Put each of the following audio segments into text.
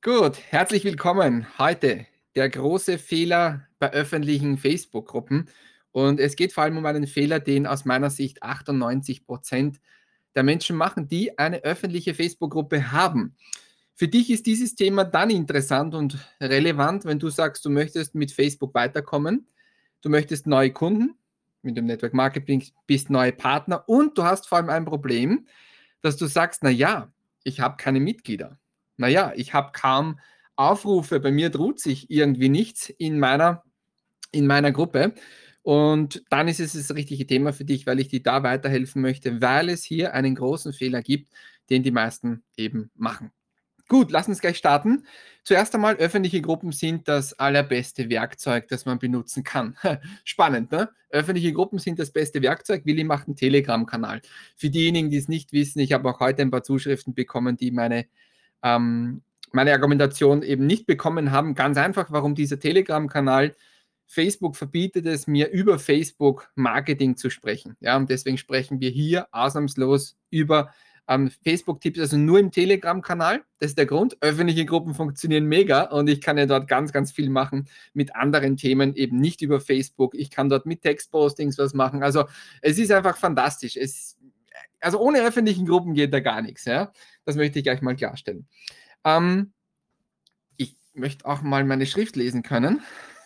Gut, herzlich willkommen. Heute der große Fehler bei öffentlichen Facebook-Gruppen. Und es geht vor allem um einen Fehler, den aus meiner Sicht 98% der Menschen machen, die eine öffentliche Facebook-Gruppe haben. Für dich ist dieses Thema dann interessant und relevant, wenn du sagst, du möchtest mit Facebook weiterkommen, du möchtest neue Kunden mit dem Network Marketing, bist neue Partner und du hast vor allem ein Problem, dass du sagst, na ja, ich habe keine Mitglieder. Na ja, ich habe kaum Aufrufe, bei mir tut sich irgendwie nichts in meiner Gruppe. Und dann ist es das richtige Thema für dich, weil ich dir da weiterhelfen möchte, weil es hier einen großen Fehler gibt, den die meisten eben machen. Gut, lass uns gleich starten. Zuerst einmal, öffentliche Gruppen sind das allerbeste Werkzeug, das man benutzen kann. Spannend, ne? Öffentliche Gruppen sind das beste Werkzeug. Willi macht einen Telegram-Kanal. Für diejenigen, die es nicht wissen, ich habe auch heute ein paar Zuschriften bekommen, die meine Argumentation eben nicht bekommen haben. Ganz einfach, warum dieser Telegram-Kanal. Facebook verbietet es mir, über Facebook Marketing zu sprechen. Ja, und deswegen sprechen wir hier ausnahmslos über Facebook-Tipps, also nur im Telegram-Kanal. Das ist der Grund. Öffentliche Gruppen funktionieren mega und ich kann ja dort ganz, ganz viel machen mit anderen Themen, eben nicht über Facebook. Ich kann dort mit Textpostings was machen. Also es ist einfach fantastisch. Also ohne öffentlichen Gruppen geht da gar nichts. Ja? Das möchte ich gleich mal klarstellen. Ich möchte auch mal meine Schrift lesen können.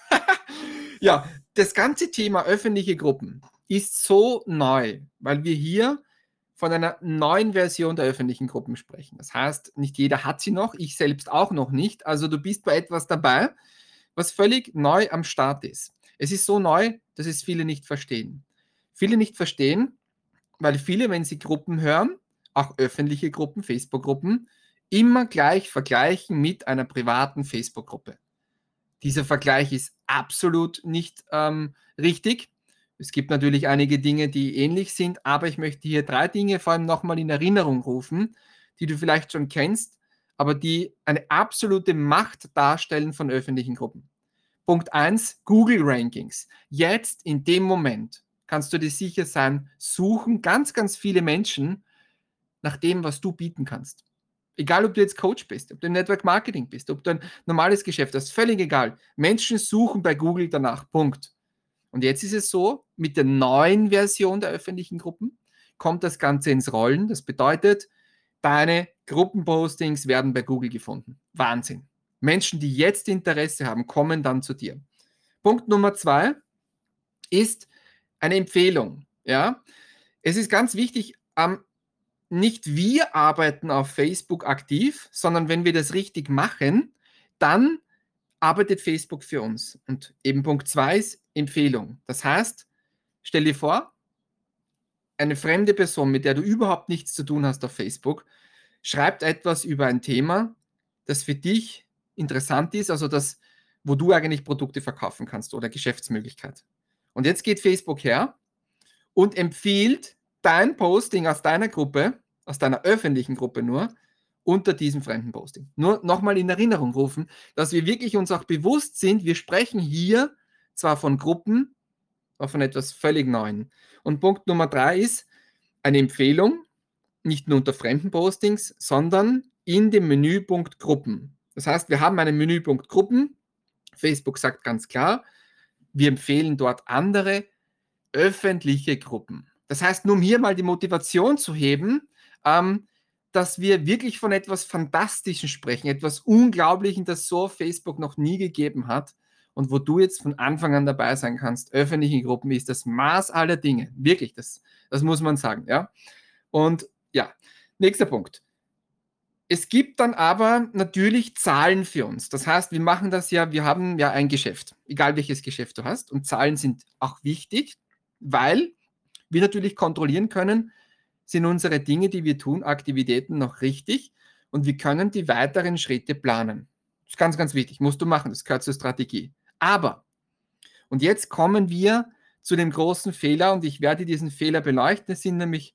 Ja, das ganze Thema öffentliche Gruppen ist so neu, weil wir hier von einer neuen Version der öffentlichen Gruppen sprechen. Das heißt, nicht jeder hat sie noch, ich selbst auch noch nicht. Also du bist bei etwas dabei, was völlig neu am Start ist. Es ist so neu, dass es viele nicht verstehen. Viele nicht verstehen, weil viele, wenn sie Gruppen hören, auch öffentliche Gruppen, Facebook-Gruppen, immer gleich vergleichen mit einer privaten Facebook-Gruppe. Dieser Vergleich ist absolut nicht richtig. Es gibt natürlich einige Dinge, die ähnlich sind, aber ich möchte hier 3 Dinge vor allem nochmal in Erinnerung rufen, die du vielleicht schon kennst, aber die eine absolute Macht darstellen von öffentlichen Gruppen. Punkt 1, Google Rankings. Jetzt, in dem Moment, kannst du dir sicher sein, suchen ganz, ganz viele Menschen nach dem, was du bieten kannst. Egal, ob du jetzt Coach bist, ob du im Network Marketing bist, ob du ein normales Geschäft hast, völlig egal. Menschen suchen bei Google danach. Punkt. Und jetzt ist es so, mit der neuen Version der öffentlichen Gruppen kommt das Ganze ins Rollen. Das bedeutet, deine Gruppenpostings werden bei Google gefunden. Wahnsinn. Menschen, die jetzt Interesse haben, kommen dann zu dir. Punkt Nummer 2 ist eine Empfehlung. Ja? Es ist ganz wichtig, nicht wir arbeiten auf Facebook aktiv, sondern wenn wir das richtig machen, dann arbeitet Facebook für uns. Und eben Punkt 2 ist Empfehlung. Das heißt, stell dir vor, eine fremde Person, mit der du überhaupt nichts zu tun hast auf Facebook, schreibt etwas über ein Thema, das für dich interessant ist, also das, wo du eigentlich Produkte verkaufen kannst oder Geschäftsmöglichkeit. Und jetzt geht Facebook her und empfiehlt dein Posting aus deiner Gruppe, aus deiner öffentlichen Gruppe nur, unter diesem fremden Posting. Nur nochmal in Erinnerung rufen, dass wir wirklich uns auch bewusst sind, wir sprechen hier zwar von Gruppen, aber von etwas völlig Neuem. Und Punkt Nummer 3 ist eine Empfehlung, nicht nur unter fremden Postings, sondern in dem Menüpunkt Gruppen. Das heißt, wir haben einen Menüpunkt Gruppen. Facebook sagt ganz klar, wir empfehlen dort andere öffentliche Gruppen. Das heißt, nur um hier mal die Motivation zu heben, dass wir wirklich von etwas Fantastischem sprechen, etwas Unglaublichem, das so auf Facebook noch nie gegeben hat und wo du jetzt von Anfang an dabei sein kannst. Öffentliche Gruppen ist das Maß aller Dinge. Wirklich, das muss man sagen. Ja? Und ja, nächster Punkt. Es gibt dann aber natürlich Zahlen für uns. Das heißt, wir machen das ja, wir haben ja ein Geschäft, egal welches Geschäft du hast. Und Zahlen sind auch wichtig, weil wir natürlich kontrollieren können, sind unsere Dinge, die wir tun, Aktivitäten noch richtig und wir können die weiteren Schritte planen. Das ist ganz, ganz wichtig, musst du machen, das gehört zur Strategie. Aber, und jetzt kommen wir zu dem großen Fehler und ich werde diesen Fehler beleuchten. Es sind nämlich,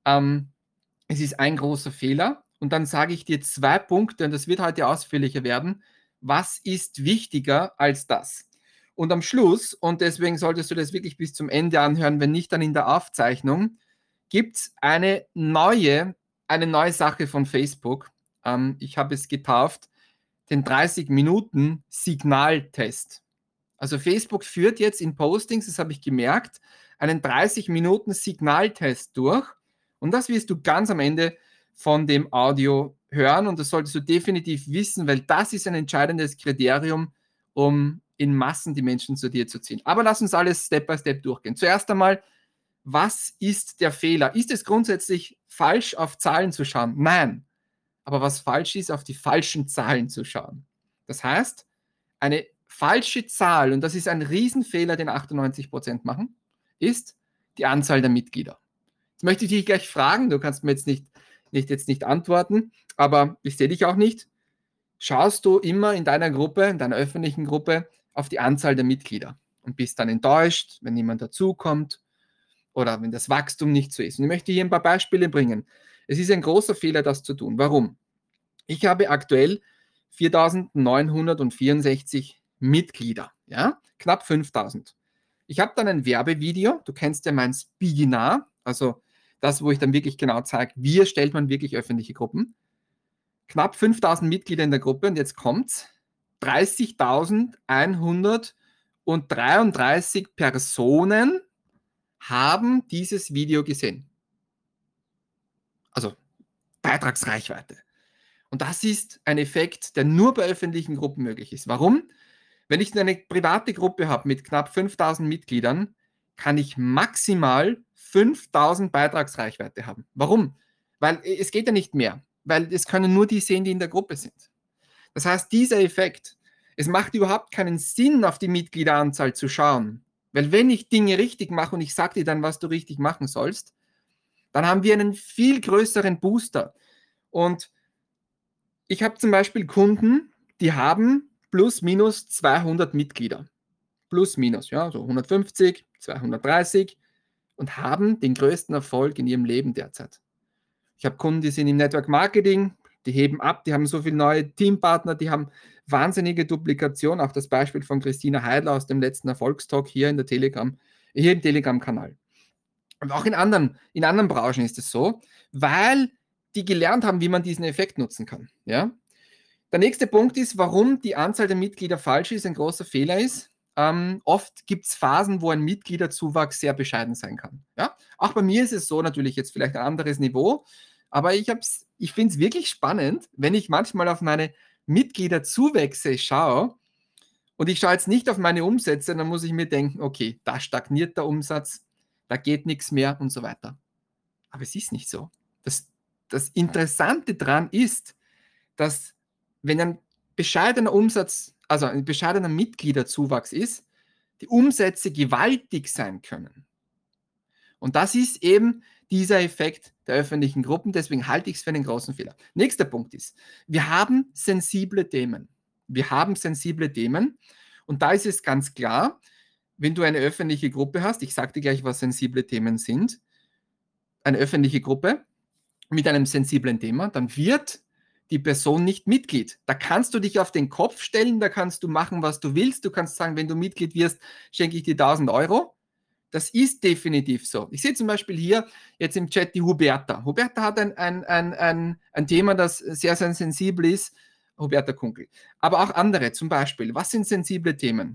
es ist ein großer Fehler und dann sage ich dir 2 Punkte und das wird heute ausführlicher werden. Was ist wichtiger als das? Und am Schluss, und deswegen solltest du das wirklich bis zum Ende anhören, wenn nicht, dann in der Aufzeichnung, gibt es eine neue Sache von Facebook. Ich habe es getauft, den 30 Minuten Signaltest. Also Facebook führt jetzt in Postings, das habe ich gemerkt, einen 30 Minuten Signaltest durch. Und das wirst du ganz am Ende von dem Audio hören. Und das solltest du definitiv wissen, weil das ist ein entscheidendes Kriterium, um in Massen die Menschen zu dir zu ziehen. Aber lass uns alles Step by Step durchgehen. Zuerst einmal, was ist der Fehler? Ist es grundsätzlich falsch, auf Zahlen zu schauen? Nein. Aber was falsch ist, auf die falschen Zahlen zu schauen. Das heißt, eine falsche Zahl, und das ist ein Riesenfehler, den 98% machen, ist die Anzahl der Mitglieder. Jetzt möchte ich dich gleich fragen, du kannst mir jetzt nicht antworten, aber ich sehe dich auch nicht. Schaust du immer in deiner Gruppe, in deiner öffentlichen Gruppe, auf die Anzahl der Mitglieder und bist dann enttäuscht, wenn niemand dazukommt oder wenn das Wachstum nicht so ist. Und ich möchte hier ein paar Beispiele bringen. Es ist ein großer Fehler, das zu tun. Warum? Ich habe aktuell 4.964 Mitglieder, ja, knapp 5.000. Ich habe dann ein Werbevideo, du kennst ja mein Spiginar, also das, wo ich dann wirklich genau zeige, wie erstellt man wirklich öffentliche Gruppen. Knapp 5.000 Mitglieder in der Gruppe und jetzt kommt's, 30.133 Personen haben dieses Video gesehen. Also Beitragsreichweite. Und das ist ein Effekt, der nur bei öffentlichen Gruppen möglich ist. Warum? Wenn ich eine private Gruppe habe mit knapp 5.000 Mitgliedern, kann ich maximal 5.000 Beitragsreichweite haben. Warum? Weil es geht ja nicht mehr. Weil es können nur die sehen, die in der Gruppe sind. Das heißt, dieser Effekt, es macht überhaupt keinen Sinn, auf die Mitgliederanzahl zu schauen. Weil wenn ich Dinge richtig mache und ich sage dir dann, was du richtig machen sollst, dann haben wir einen viel größeren Booster. Und ich habe zum Beispiel Kunden, die haben plus minus 200 Mitglieder. Plus minus, ja, so 150, 230 und haben den größten Erfolg in ihrem Leben derzeit. Ich habe Kunden, die sind im Network Marketing, die heben ab, die haben so viele neue Teampartner, die haben wahnsinnige Duplikation. Auch das Beispiel von Christina Heidler aus dem letzten Erfolgstalk hier im Telegram-Kanal. Und auch in anderen Branchen ist es so, weil die gelernt haben, wie man diesen Effekt nutzen kann. Ja? Der nächste Punkt ist, warum die Anzahl der Mitglieder falsch ist, ein großer Fehler ist. Oft gibt es Phasen, wo ein Mitgliederzuwachs sehr bescheiden sein kann. Ja? Auch bei mir ist es so, natürlich jetzt vielleicht ein anderes Niveau, aber ich finde es wirklich spannend, wenn ich manchmal auf meine Mitgliederzuwächse schaue und ich schaue jetzt nicht auf meine Umsätze, dann muss ich mir denken, okay, da stagniert der Umsatz, da geht nichts mehr und so weiter. Aber es ist nicht so. Das Interessante daran ist, dass wenn ein bescheidener Umsatz, also ein bescheidener Mitgliederzuwachs ist, die Umsätze gewaltig sein können. Und das ist eben dieser Effekt der öffentlichen Gruppen, deswegen halte ich es für einen großen Fehler. Nächster Punkt ist, wir haben sensible Themen. Wir haben sensible Themen und da ist es ganz klar, wenn du eine öffentliche Gruppe hast, ich sage dir gleich, was sensible Themen sind, eine öffentliche Gruppe mit einem sensiblen Thema, dann wird die Person nicht Mitglied. Da kannst du dich auf den Kopf stellen, da kannst du machen, was du willst. Du kannst sagen, wenn du Mitglied wirst, schenke ich dir 1.000 Euro. Das ist definitiv so. Ich sehe zum Beispiel hier jetzt im Chat die Huberta. Huberta hat ein Thema, das sehr, sehr sensibel ist. Huberta Kunkel. Aber auch andere, zum Beispiel. Was sind sensible Themen?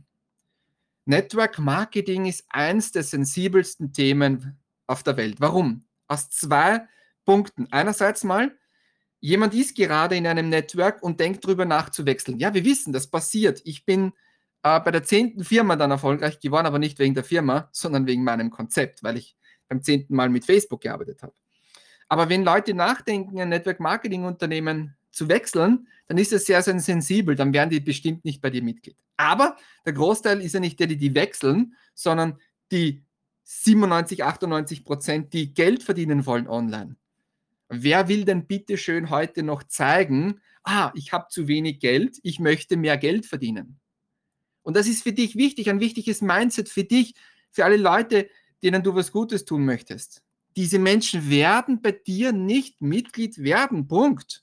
Network Marketing ist eins der sensibelsten Themen auf der Welt. Warum? Aus 2 Punkten. Einerseits mal, jemand ist gerade in einem Network und denkt darüber nachzuwechseln. Ja, wir wissen, das passiert. Ich bin bei der 10. Firma dann erfolgreich geworden, aber nicht wegen der Firma, sondern wegen meinem Konzept, weil ich beim 10. Mal mit Facebook gearbeitet habe. Aber wenn Leute nachdenken, ein Network-Marketing-Unternehmen zu wechseln, dann ist es sehr, sehr sensibel, dann werden die bestimmt nicht bei dir Mitglied. Aber der Großteil ist ja nicht der, die wechseln, sondern die 97, 98%, die Geld verdienen wollen online. Wer will denn bitte schön heute noch zeigen, ich habe zu wenig Geld, ich möchte mehr Geld verdienen? Und das ist für dich wichtig, ein wichtiges Mindset für dich, für alle Leute, denen du was Gutes tun möchtest. Diese Menschen werden bei dir nicht Mitglied werden, Punkt.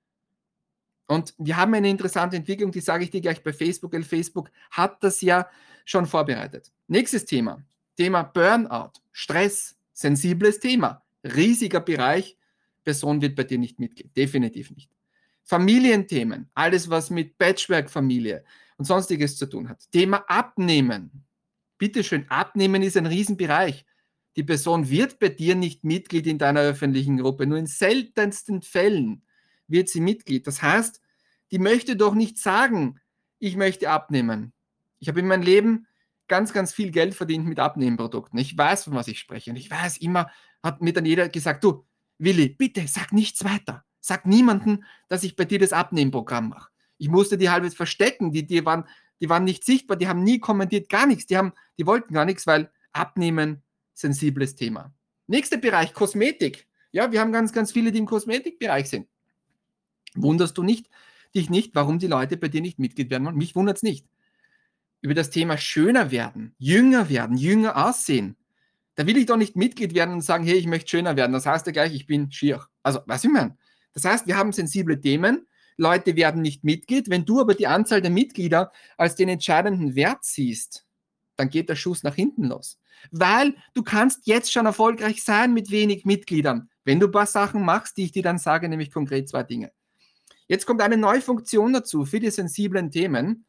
Und wir haben eine interessante Entwicklung, die sage ich dir gleich bei Facebook, weil Facebook hat das ja schon vorbereitet. Nächstes Thema, Thema Burnout, Stress, sensibles Thema, riesiger Bereich, Person wird bei dir nicht Mitglied, definitiv nicht. Familienthemen, alles was mit Patchwork-Familie und sonstiges zu tun hat. Thema Abnehmen. Bitteschön, Abnehmen ist ein Riesenbereich. Die Person wird bei dir nicht Mitglied in deiner öffentlichen Gruppe, nur in seltensten Fällen wird sie Mitglied. Das heißt, die möchte doch nicht sagen, ich möchte abnehmen. Ich habe in meinem Leben ganz, ganz viel Geld verdient mit Abnehmprodukten. Ich weiß, von was ich spreche. Und ich weiß, immer hat mir dann jeder gesagt, du, Willi, bitte sag nichts weiter. Sag niemandem, dass ich bei dir das Abnehmprogramm mache. Ich musste die halbwegs verstecken. Die waren nicht sichtbar, die haben nie kommentiert, gar nichts. Die wollten gar nichts, weil Abnehmen, sensibles Thema. Nächster Bereich, Kosmetik. Ja, wir haben ganz, ganz viele, die im Kosmetikbereich sind. Wunderst du dich nicht, warum die Leute bei dir nicht Mitglied werden wollen? Mich wundert es nicht. Über das Thema schöner werden, jünger aussehen. Da will ich doch nicht Mitglied werden und sagen, hey, ich möchte schöner werden. Das heißt ja gleich, ich bin schier. Also, was ich meine? Das heißt, wir haben sensible Themen, Leute werden nicht Mitglied. Wenn du aber die Anzahl der Mitglieder als den entscheidenden Wert siehst, dann geht der Schuss nach hinten los. Weil du kannst jetzt schon erfolgreich sein mit wenig Mitgliedern, wenn du ein paar Sachen machst, die ich dir dann sage, nämlich konkret 2 Dinge. Jetzt kommt eine neue Funktion dazu für die sensiblen Themen,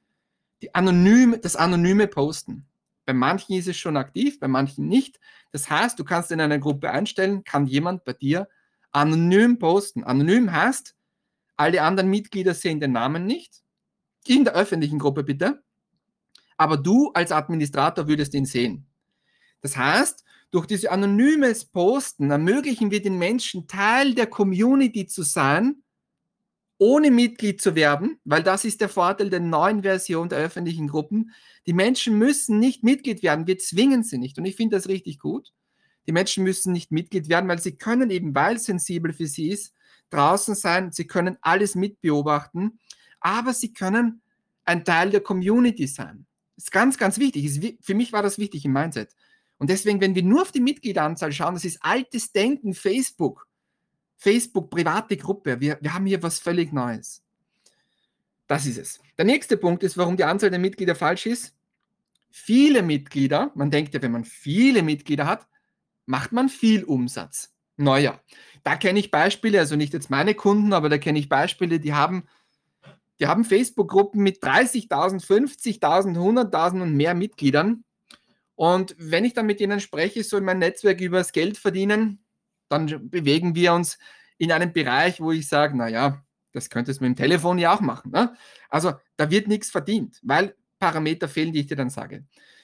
das anonyme Posten. Bei manchen ist es schon aktiv, bei manchen nicht. Das heißt, du kannst in einer Gruppe einstellen, kann jemand bei dir anonym posten. Anonym heißt, alle anderen Mitglieder sehen den Namen nicht, in der öffentlichen Gruppe bitte, aber du als Administrator würdest ihn sehen. Das heißt, durch dieses anonymes Posten ermöglichen wir den Menschen, Teil der Community zu sein, ohne Mitglied zu werden, weil das ist der Vorteil der neuen Version der öffentlichen Gruppen. Die Menschen müssen nicht Mitglied werden, wir zwingen sie nicht. Und ich finde das richtig gut. Die Menschen müssen nicht Mitglied werden, weil sie können eben, weil es sensibel für sie ist, draußen sein, sie können alles mitbeobachten, aber sie können ein Teil der Community sein. Das ist ganz, ganz wichtig. Für mich war das wichtig im Mindset. Und deswegen, wenn wir nur auf die Mitgliederanzahl schauen, das ist altes Denken, Facebook, private Gruppe. Wir haben hier was völlig Neues. Das ist es. Der nächste Punkt ist, warum die Anzahl der Mitglieder falsch ist. Viele Mitglieder, man denkt ja, wenn man viele Mitglieder hat, macht man viel Umsatz. Naja, da kenne ich Beispiele, also nicht jetzt meine Kunden, aber da kenne ich Beispiele, die haben Facebook-Gruppen mit 30.000, 50.000, 100.000 und mehr Mitgliedern. Und wenn ich dann mit ihnen spreche, so in meinem Netzwerk über das Geld verdienen, dann bewegen wir uns in einem Bereich, wo ich sage, naja, das könntest du mit dem Telefon ja auch machen. Ne? Also da wird nichts verdient, weil Parameter fehlen, die ich dir dann sage.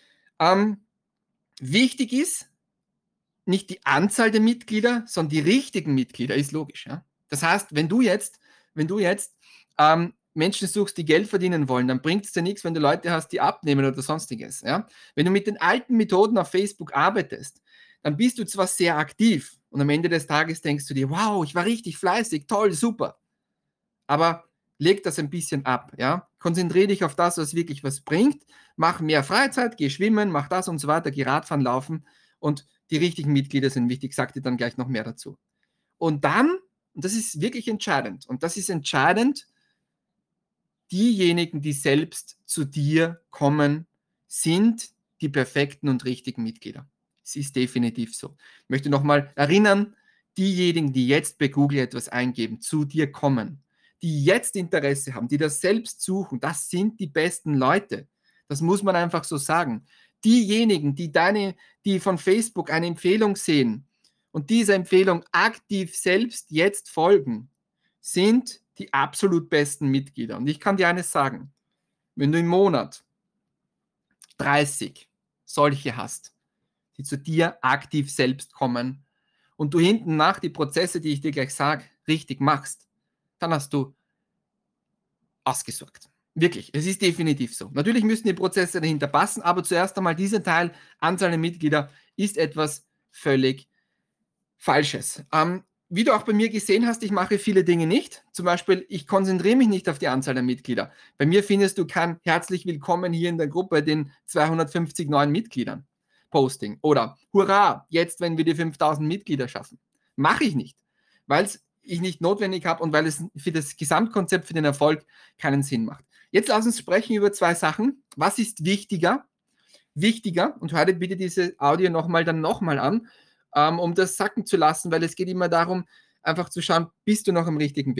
Wichtig ist nicht die Anzahl der Mitglieder, sondern die richtigen Mitglieder, ist logisch. Ja? Das heißt, wenn du jetzt Menschen suchst, die Geld verdienen wollen, dann bringt es dir nichts, wenn du Leute hast, die abnehmen oder sonstiges. Ja? Wenn du mit den alten Methoden auf Facebook arbeitest, dann bist du zwar sehr aktiv und am Ende des Tages denkst du dir, wow, ich war richtig fleißig, toll, super. Aber leg das ein bisschen ab. Ja? Konzentriere dich auf das, was wirklich was bringt. Mach mehr Freizeit, geh schwimmen, mach das und so weiter, geh Radfahren, laufen und die richtigen Mitglieder sind wichtig, ich sage dir dann gleich noch mehr dazu. Und dann, und das ist wirklich entscheidend, diejenigen, die selbst zu dir kommen, sind die perfekten und richtigen Mitglieder. Es ist definitiv so. Ich möchte nochmal erinnern, diejenigen, die jetzt bei Google etwas eingeben, zu dir kommen, die jetzt Interesse haben, die das selbst suchen, das sind die besten Leute. Das muss man einfach so sagen. Diejenigen, die von Facebook eine Empfehlung sehen und dieser Empfehlung aktiv selbst jetzt folgen, sind die absolut besten Mitglieder. Und ich kann dir eines sagen, wenn du im Monat 30 solche hast, die zu dir aktiv selbst kommen und du hinten nach die Prozesse, die ich dir gleich sage, richtig machst, dann hast du ausgesorgt. Wirklich, es ist definitiv so. Natürlich müssen die Prozesse dahinter passen, aber zuerst einmal dieser Teil, Anzahl der Mitglieder, ist etwas völlig Falsches. Wie du auch bei mir gesehen hast, ich mache viele Dinge nicht. Zum Beispiel, ich konzentriere mich nicht auf die Anzahl der Mitglieder. Bei mir findest du kein herzlich willkommen hier in der Gruppe den 250 neuen Mitgliedern Posting oder hurra, jetzt, wenn wir die 5000 Mitglieder schaffen. Mache ich nicht, weil es ich nicht notwendig habe und weil es für das Gesamtkonzept, für den Erfolg keinen Sinn macht. Jetzt lass uns sprechen über 2 Sachen. Was ist wichtiger? Wichtiger, und hör dir bitte diese Audio nochmal an, um das sacken zu lassen, weil es geht immer darum, einfach zu schauen, bist du noch am richtigen Weg.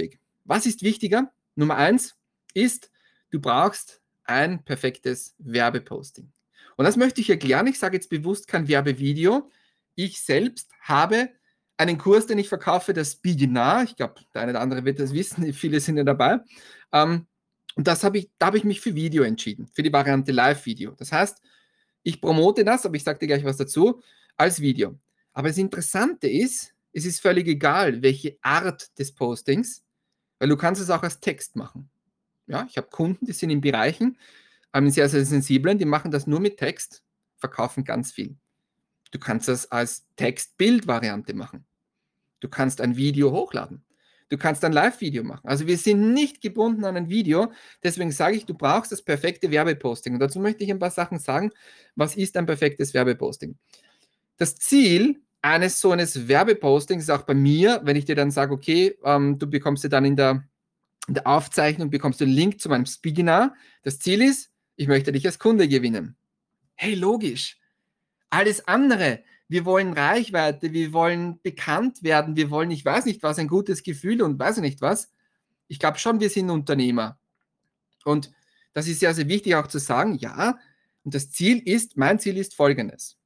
Was ist wichtiger? Nummer 1 ist, du brauchst ein perfektes Werbeposting. Und das möchte ich erklären. Ich sage jetzt bewusst kein Werbevideo. Ich selbst habe einen Kurs, den ich verkaufe, das Beginner. Ich glaube, der eine oder andere wird das wissen, viele sind ja dabei. Und da habe ich mich für Video entschieden, für die Variante Live-Video. Das heißt, ich promote das, aber ich sage dir gleich was dazu, als Video. Aber das Interessante ist, es ist völlig egal, welche Art des Postings, weil du kannst es auch als Text machen. Ja, ich habe Kunden, die sind in Bereichen, sehr, sehr sensiblen, die machen das nur mit Text, verkaufen ganz viel. Du kannst das als Text-Bild-Variante machen. Du kannst ein Video hochladen. Du kannst ein Live-Video machen. Also wir sind nicht gebunden an ein Video. Deswegen sage ich, du brauchst das perfekte Werbeposting. Und dazu möchte ich ein paar Sachen sagen. Was ist ein perfektes Werbeposting? Das Ziel eines so eines Werbepostings ist auch bei mir, wenn ich dir dann sage, okay, du bekommst dir dann in der Aufzeichnung, bekommst du einen Link zu meinem Webinar. Das Ziel ist, ich möchte dich als Kunde gewinnen. Hey, logisch. Alles andere, wir wollen Reichweite, wir wollen bekannt werden, wir wollen, ich weiß nicht was, ein gutes Gefühl und weiß nicht was. Ich glaube schon, wir sind Unternehmer. Und das ist sehr, sehr wichtig auch zu sagen, ja, und das Ziel ist, mein Ziel ist folgendes.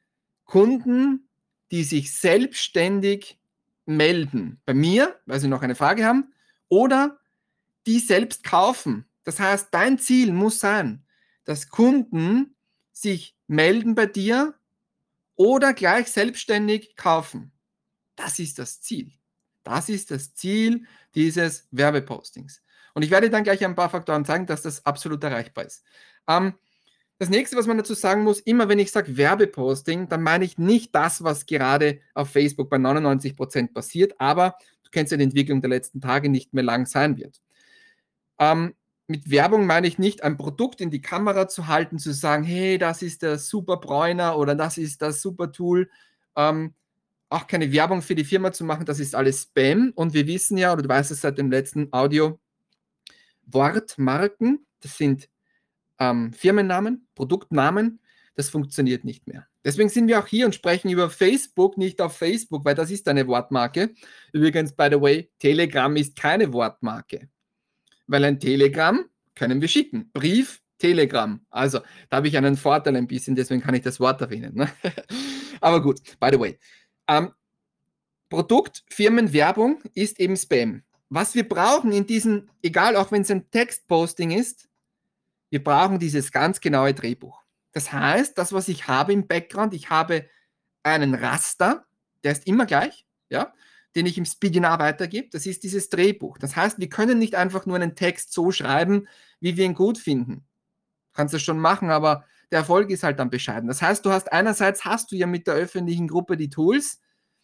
Kunden, die sich selbstständig melden bei mir, weil sie noch eine Frage haben, oder die selbst kaufen. Das heißt, dein Ziel muss sein, dass Kunden sich melden bei dir oder gleich selbstständig kaufen. Das ist das Ziel. Das ist das Ziel dieses Werbepostings. Und ich werde dann gleich ein paar Faktoren zeigen, dass das absolut erreichbar ist. Das nächste, was man dazu sagen muss, immer wenn ich sage Werbeposting, dann meine ich nicht das, was gerade auf Facebook bei 99% passiert, aber du kennst ja die Entwicklung der letzten Tage, nicht mehr lang sein wird. Mit Werbung meine ich nicht, ein Produkt in die Kamera zu halten, zu sagen, hey, das ist der super Bräuner oder das ist das super Tool. Auch keine Werbung für die Firma zu machen, das ist alles Spam. Und wir wissen ja, oder du weißt es seit dem letzten Audio, Wortmarken, das sind Firmennamen, Produktnamen, das funktioniert nicht mehr. Deswegen sind wir auch hier und sprechen über Facebook, nicht auf Facebook, weil das ist eine Wortmarke. Übrigens, by the way, Telegram ist keine Wortmarke. Weil ein Telegramm können wir schicken. Brief, Telegram. Also, da habe ich einen Vorteil ein bisschen, deswegen kann ich das Wort erwähnen. Ne? Aber gut, by the way. Produkt, Firmenwerbung ist eben Spam. Was wir brauchen in diesem, egal auch wenn es ein Textposting ist, wir brauchen dieses ganz genaue Drehbuch. Das heißt, das, was ich habe im Background, ich habe einen Raster, der ist immer gleich, ja, den ich im Webinar weitergebe. Das ist dieses Drehbuch. Das heißt, wir können nicht einfach nur einen Text so schreiben, wie wir ihn gut finden. Kannst du schon machen, aber der Erfolg ist halt dann bescheiden. Das heißt, einerseits hast du ja mit der öffentlichen Gruppe die Tools,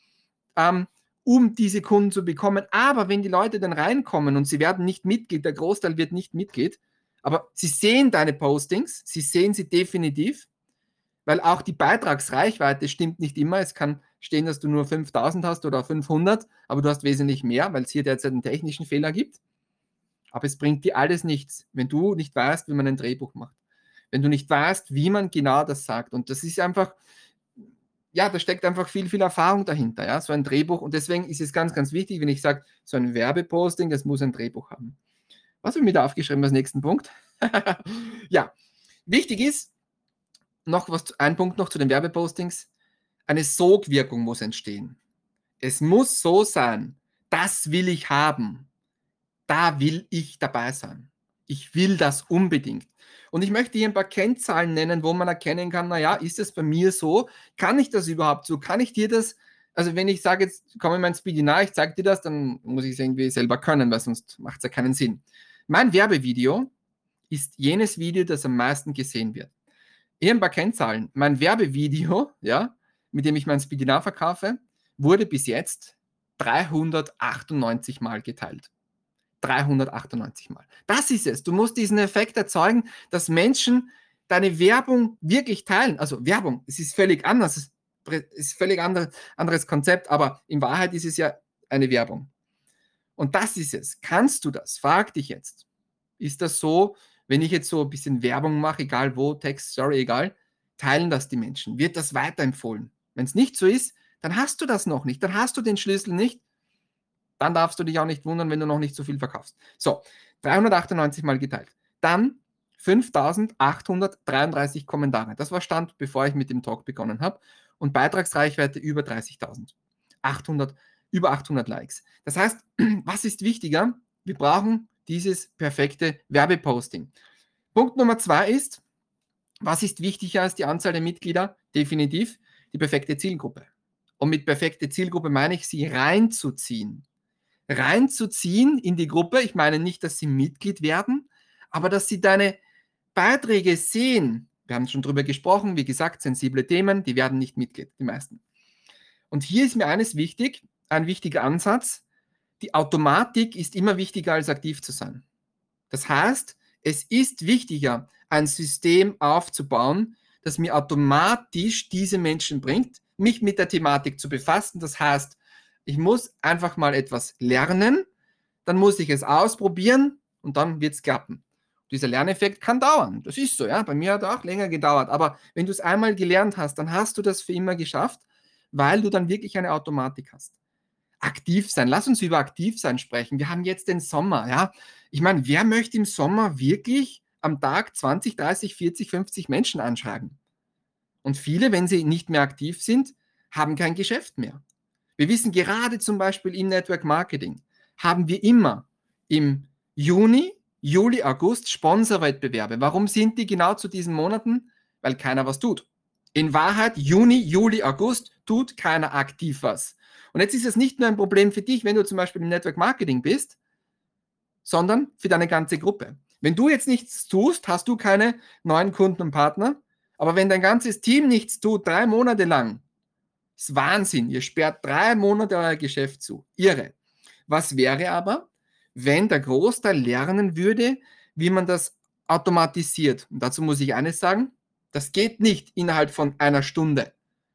um diese Kunden zu bekommen. Aber wenn die Leute dann reinkommen und sie werden nicht Mitglied, der Großteil wird nicht Mitglied, aber sie sehen deine Postings, sie sehen sie definitiv, weil auch die Beitragsreichweite stimmt nicht immer. Es kann stehen, dass du nur 5.000 hast oder 500, aber du hast wesentlich mehr, weil es hier derzeit einen technischen Fehler gibt. Aber es bringt dir alles nichts, wenn du nicht weißt, wie man ein Drehbuch macht. Wenn du nicht weißt, wie man genau das sagt. Und das ist einfach, ja, da steckt einfach viel, viel Erfahrung dahinter, ja, so ein Drehbuch. Und deswegen ist es ganz, ganz wichtig, wenn ich sage, so ein Werbeposting, das muss ein Drehbuch haben. Was habe ich mir da aufgeschrieben als nächsten Punkt? Ja, wichtig ist, ein Punkt noch zu den Werbepostings. Eine Sogwirkung muss entstehen. Es muss so sein, das will ich haben. Da will ich dabei sein. Ich will das unbedingt. Und ich möchte hier ein paar Kennzahlen nennen, wo man erkennen kann, naja, ist es bei mir so? Kann ich das überhaupt so? Kann ich dir das, also wenn ich sage, jetzt komme in mein Webinar, ich zeige dir das, dann muss ich es irgendwie selber können, weil sonst macht es ja keinen Sinn. Mein Werbevideo ist jenes Video, das am meisten gesehen wird. Hier ein paar Kennzahlen. Mein Werbevideo, ja, mit dem ich mein Webinar verkaufe, wurde bis jetzt 398 Mal geteilt. 398 Mal. Das ist es. Du musst diesen Effekt erzeugen, dass Menschen deine Werbung wirklich teilen. Also Werbung, es ist völlig anders. Es ist völlig anderes Konzept, aber in Wahrheit ist es ja eine Werbung. Und das ist es. Kannst du das? Frag dich jetzt. Ist das so, wenn ich jetzt so ein bisschen Werbung mache, egal wo, Text, Story, egal, teilen das die Menschen? Wird das weiterempfohlen? Wenn es nicht so ist, dann hast du das noch nicht. Dann hast du den Schlüssel nicht. Dann darfst du dich auch nicht wundern, wenn du noch nicht so viel verkaufst. So, 398 mal geteilt. Dann 5.833 Kommentare. Das war Stand, bevor ich mit dem Talk begonnen habe. Und Beitragsreichweite über 30.000. Über 800 Likes. Das heißt, was ist wichtiger? Wir brauchen dieses perfekte Werbeposting. Punkt Nummer 2 ist, was ist wichtiger als die Anzahl der Mitglieder? Definitiv die perfekte Zielgruppe. Und mit perfekte Zielgruppe meine ich, sie reinzuziehen. Reinzuziehen in die Gruppe. Ich meine nicht, dass sie Mitglied werden, aber dass sie deine Beiträge sehen. Wir haben schon drüber gesprochen, wie gesagt, sensible Themen, die werden nicht Mitglied, die meisten. Und hier ist mir eines wichtig, ein wichtiger Ansatz. Die Automatik ist immer wichtiger als aktiv zu sein. Das heißt, es ist wichtiger, ein System aufzubauen, das mir automatisch diese Menschen bringt, mich mit der Thematik zu befassen. Das heißt, ich muss einfach mal etwas lernen, dann muss ich es ausprobieren und dann wird es klappen. Dieser Lerneffekt kann dauern. Das ist so, ja. Bei mir hat er auch länger gedauert. Aber wenn du es einmal gelernt hast, dann hast du das für immer geschafft, weil du dann wirklich eine Automatik hast. Aktiv sein. Lass uns über aktiv sein sprechen. Wir haben jetzt den Sommer, ja. Ich meine, wer möchte im Sommer wirklich am Tag 20, 30, 40, 50 Menschen anschreiben? Und viele, wenn sie nicht mehr aktiv sind, haben kein Geschäft mehr. Wir wissen gerade zum Beispiel im Network Marketing, haben wir immer im Juni, Juli, August Sponsorwettbewerbe. Warum sind die genau zu diesen Monaten? Weil keiner was tut. In Wahrheit, Juni, Juli, August tut keiner aktiv was. Und jetzt ist es nicht nur ein Problem für dich, wenn du zum Beispiel im Network Marketing bist, sondern für deine ganze Gruppe. Wenn du jetzt nichts tust, hast du keine neuen Kunden und Partner. Aber wenn dein ganzes Team nichts tut, 3 Monate lang, ist Wahnsinn. Ihr sperrt 3 Monate euer Geschäft zu. Irre. Was wäre aber, wenn der Großteil lernen würde, wie man das automatisiert? Und dazu muss ich eines sagen, das geht nicht innerhalb von einer Stunde.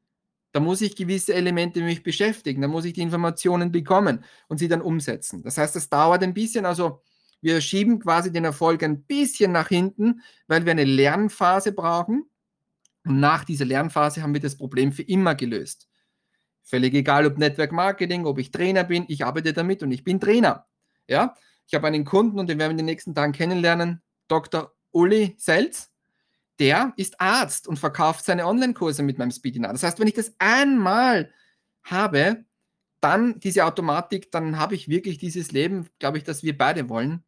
Da muss ich gewisse Elemente mich beschäftigen, da muss ich die Informationen bekommen und sie dann umsetzen. Das heißt, das dauert ein bisschen, also wir schieben quasi den Erfolg ein bisschen nach hinten, weil wir eine Lernphase brauchen. Und nach dieser Lernphase haben wir das Problem für immer gelöst. Völlig egal, ob Network Marketing, ob ich Trainer bin, ich arbeite damit und ich bin Trainer. Ja? Ich habe einen Kunden und den werden wir in den nächsten Tagen kennenlernen, Dr. Uli Selz. Der ist Arzt und verkauft seine Online-Kurse mit meinem Speedinar. Das heißt, wenn ich das einmal habe, dann diese Automatik, dann habe ich wirklich dieses Leben, glaube ich, das wir beide wollen,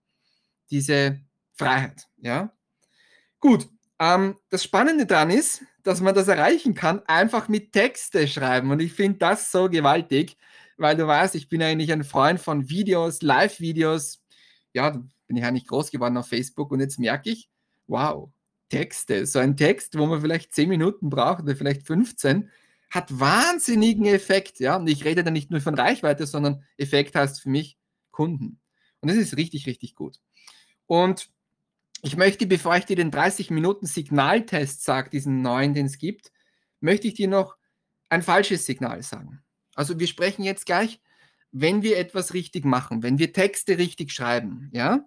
diese Freiheit. Ja? Gut, das Spannende daran ist, dass man das erreichen kann, einfach mit Texte schreiben. Und ich finde das so gewaltig, weil du weißt, ich bin eigentlich ein Freund von Videos, Live-Videos. Ja, da bin ich eigentlich groß geworden auf Facebook und jetzt merke ich, wow, Texte, so ein Text, wo man vielleicht 10 Minuten braucht oder vielleicht 15, hat wahnsinnigen Effekt. Ja? Und ich rede da nicht nur von Reichweite, sondern Effekt heißt für mich Kunden. Und das ist richtig, richtig gut. Und ich möchte, bevor ich dir den 30-Minuten-Signaltest sage, diesen neuen, den es gibt, möchte ich dir noch ein falsches Signal sagen. Also wir sprechen jetzt gleich, wenn wir etwas richtig machen, wenn wir Texte richtig schreiben, ja,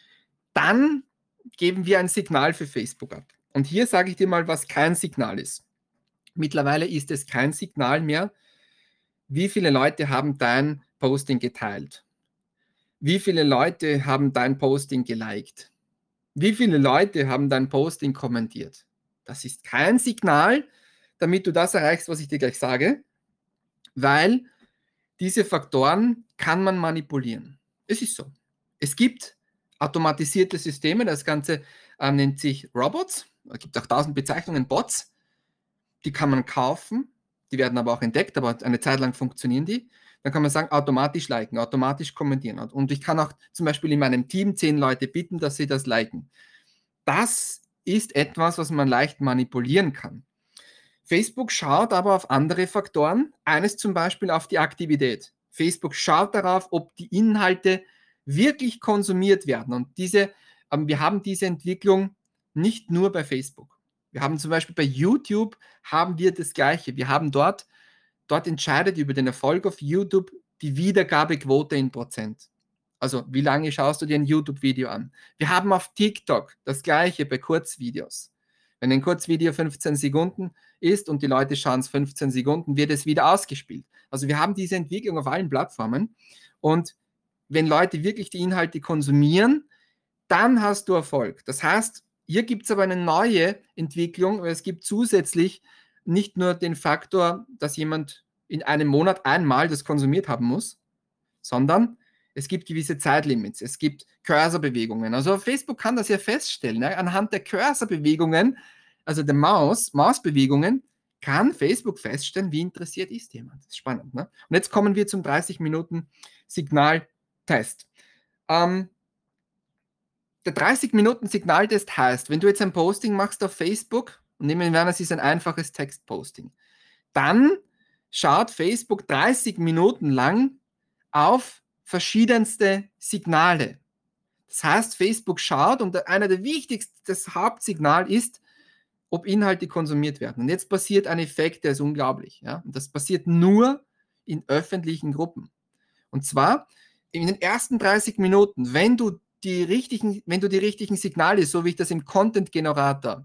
dann geben wir ein Signal für Facebook ab. Und hier sage ich dir mal, was kein Signal ist. Mittlerweile ist es kein Signal mehr, wie viele Leute haben dein Posting geteilt? Wie viele Leute haben dein Posting geliked? Wie viele Leute haben dein Posting kommentiert? Das ist kein Signal, damit du das erreichst, was ich dir gleich sage, weil diese Faktoren kann man manipulieren. Es ist so. Es gibt automatisierte Systeme, das Ganze nennt sich Robots. Es gibt auch 1000 Bezeichnungen, Bots. Die kann man kaufen, die werden aber auch entdeckt, aber eine Zeit lang funktionieren die. Dann kann man sagen, automatisch liken, automatisch kommentieren. Und ich kann auch zum Beispiel in meinem Team 10 Leute bitten, dass sie das liken. Das ist etwas, was man leicht manipulieren kann. Facebook schaut aber auf andere Faktoren. Eines zum Beispiel auf die Aktivität. Facebook schaut darauf, ob die Inhalte wirklich konsumiert werden. Und wir haben diese Entwicklung nicht nur bei Facebook. Wir haben zum Beispiel bei YouTube haben wir das Gleiche. Wir haben dort entscheidet über den Erfolg auf YouTube die Wiedergabequote in Prozent. Also wie lange schaust du dir ein YouTube-Video an? Wir haben auf TikTok das Gleiche bei Kurzvideos. Wenn ein Kurzvideo 15 Sekunden ist und die Leute schauen es 15 Sekunden, wird es wieder ausgespielt. Also wir haben diese Entwicklung auf allen Plattformen und wenn Leute wirklich die Inhalte konsumieren, dann hast du Erfolg. Das heißt, hier gibt es aber eine neue Entwicklung, weil es gibt zusätzlich nicht nur den Faktor, dass jemand in einem Monat einmal das konsumiert haben muss, sondern es gibt gewisse Zeitlimits, es gibt Cursorbewegungen. Also Facebook kann das ja feststellen. Ne? Anhand der Cursorbewegungen, also der Mausbewegungen, kann Facebook feststellen, wie interessiert ist jemand. Das ist spannend. Ne? Und jetzt kommen wir zum 30 Minuten Signaltest. Der 30 Minuten Signaltest heißt, wenn du jetzt ein Posting machst auf Facebook, und nehmen wir an, es ist ein einfaches Textposting, dann schaut Facebook 30 Minuten lang auf verschiedenste Signale. Das heißt, Facebook schaut und einer der wichtigsten, das Hauptsignal ist, ob Inhalte konsumiert werden. Und jetzt passiert ein Effekt, der ist unglaublich. Ja? Und das passiert nur in öffentlichen Gruppen. Und zwar in den ersten 30 Minuten, wenn du die richtigen Signale, so wie ich das im Content-Generator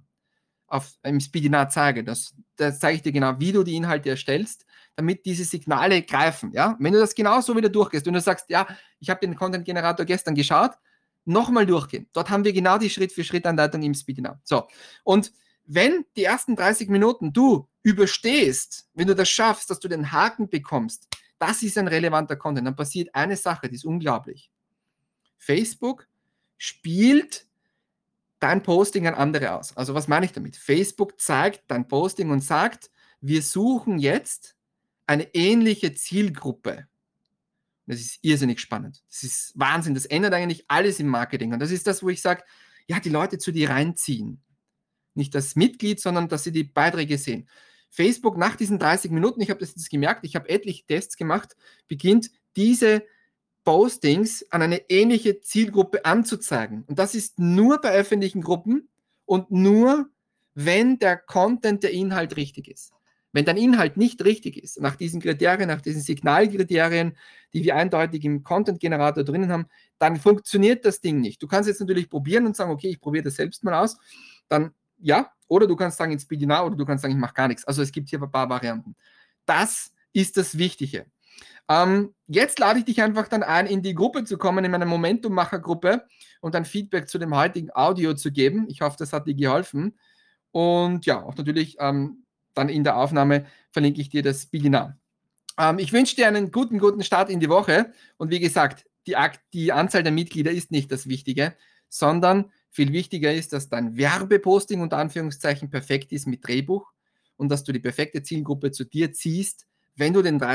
im Speedinar zeige, das zeige ich dir genau, wie du die Inhalte erstellst, damit diese Signale greifen. Ja? Wenn du das genauso wieder durchgehst, wenn du sagst, ja, ich habe den Content-Generator gestern geschaut, nochmal durchgehen. Dort haben wir genau die Schritt-für-Schritt-Anleitung im Speedinar. So, und wenn die ersten 30 Minuten du überstehst, wenn du das schaffst, dass du den Haken bekommst, das ist ein relevanter Content, dann passiert eine Sache, die ist unglaublich. Facebook spielt dein Posting an andere aus. Also was meine ich damit? Facebook zeigt dein Posting und sagt, wir suchen jetzt eine ähnliche Zielgruppe. Das ist irrsinnig spannend. Das ist Wahnsinn. Das ändert eigentlich alles im Marketing. Und das ist das, wo ich sage, ja, die Leute zu dir reinziehen. Nicht das Mitglied, sondern dass sie die Beiträge sehen. Facebook nach diesen 30 Minuten, ich habe das jetzt gemerkt, ich habe etliche Tests gemacht, beginnt diese Postings an eine ähnliche Zielgruppe anzuzeigen. Und das ist nur bei öffentlichen Gruppen und nur, wenn der Content, der Inhalt richtig ist. Wenn dein Inhalt nicht richtig ist, nach diesen Kriterien, nach diesen Signalkriterien, die wir eindeutig im Content-Generator drinnen haben, dann funktioniert das Ding nicht. Du kannst jetzt natürlich probieren und sagen, okay, ich probiere das selbst mal aus. Dann ja, oder du kannst sagen, ins Speedinar, oder du kannst sagen, ich mache gar nichts. Also es gibt hier ein paar Varianten. Das ist das Wichtige. Jetzt lade ich dich einfach dann ein, in die Gruppe zu kommen, in meine Momentum-Macher-Gruppe und ein Feedback zu dem heutigen Audio zu geben. Ich hoffe, das hat dir geholfen. Und ja, auch natürlich dann in der Aufnahme verlinke ich dir das Speedinar. Ich wünsche dir einen guten Start in die Woche. Und wie gesagt, die Anzahl der Mitglieder ist nicht das Wichtige, sondern viel wichtiger ist, dass dein Werbeposting unter Anführungszeichen perfekt ist mit Drehbuch und dass du die perfekte Zielgruppe zu dir ziehst, wenn du den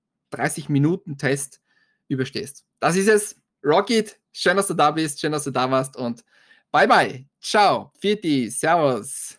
30-Minuten-Test überstehst. Das ist es. Rock it. Schön, dass du da bist. Schön, dass du da warst. Und bye bye. Ciao. Pfiat, servus.